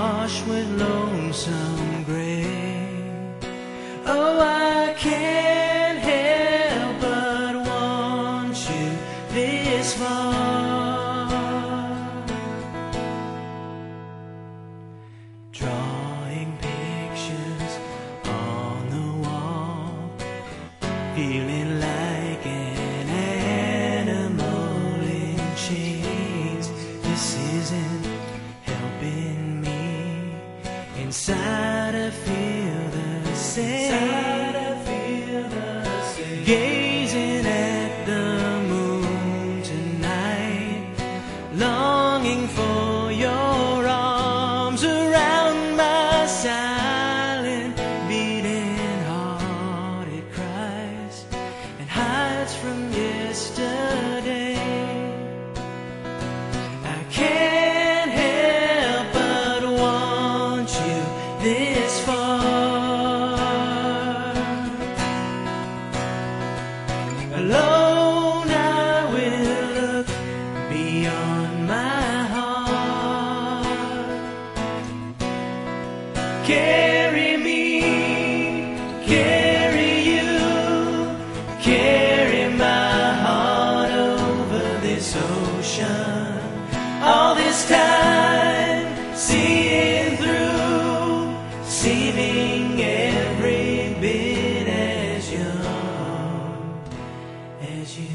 washed with lonesome gray. Oh, I can't help but want you this far. Drawing pictures on the wall, feeling like an animal in chains. This isn't helping me. Inside I feel the same. Gazing at the moon tonight, longing for your arms around my silent, beating heart. It cries and hides from yesterday. I can't help but want you this far. Alone I will look beyond my heart. Carry me, carry you, carry my heart over this ocean. All this time, seeing through, seeming every bit as young as you.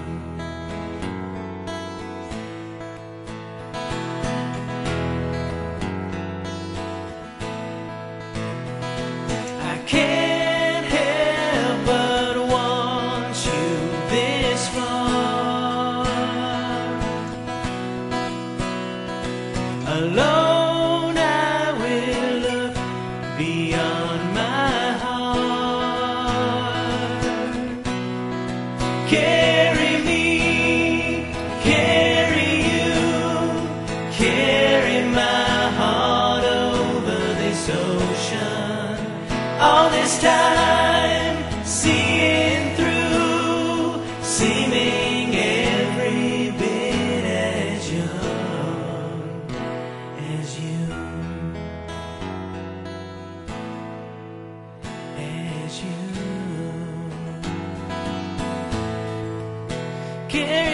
I can't help but want you this far. Alone I will look beyond my heart. Carry me, carry you, carry my heart over this ocean. All this time, seeing through, seeming every bit as young as you. As you.